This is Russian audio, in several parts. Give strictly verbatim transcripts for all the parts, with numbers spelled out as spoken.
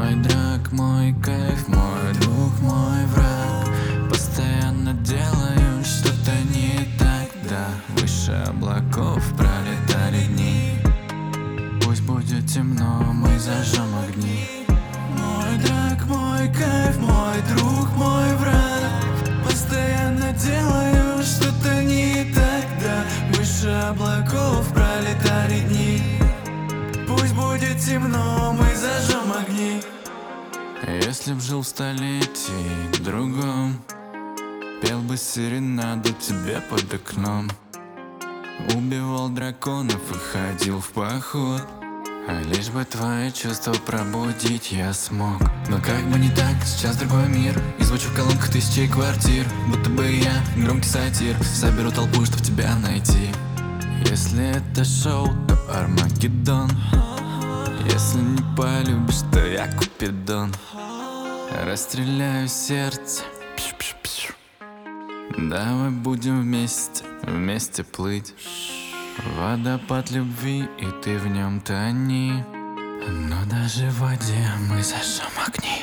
Мой драк, мой кайф, мой друг, мой враг. Постоянно делаю что-то не так, да. Выше облаков пролетали дни. Пусть будет темно, мы зажжем огни. Мой драк, мой кайф, мой друг, мой враг. Постоянно делаю что-то не так, да. Выше облаков пролетали дни. Пусть будет темно, мы зажжем огни. Если б жил в столетии другом, пел бы серенаду тебе под окном. Убивал драконов и ходил в поход, а лишь бы твои чувства пробудить я смог. Но как бы не так, сейчас другой мир, и звучу в колонках тысячи квартир. Будто бы я громкий сатир, соберу толпу, чтоб тебя найти. Если это шоу, то Армагеддон. Если не полюбишь, то я Купидон. Расстреляю сердце. Пш-пш-пш. Давай будем вместе, вместе плыть. Водопад любви, и ты в нем тони. Но даже в воде мы зажжем огни.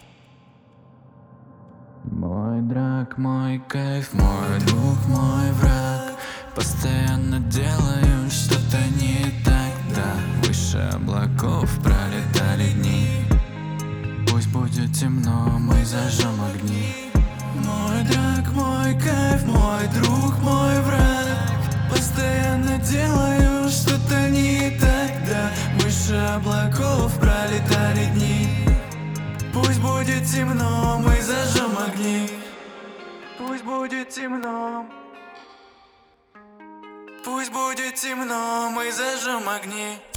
Мой драк, мой кайф, мой друг, мой враг. Постоянно делаю что-то не так, да. Выше облаков пролетали дни. Пусть будет темно, мы зажжем огни. Мой драк, мой кайф, мой друг, мой враг. Постоянно делаю что-то не так, да. Выше облаков пролетали дни. Пусть будет темно, мы зажжем огни. Пусть будет темно. Пусть будет темно, мы зажжем огни.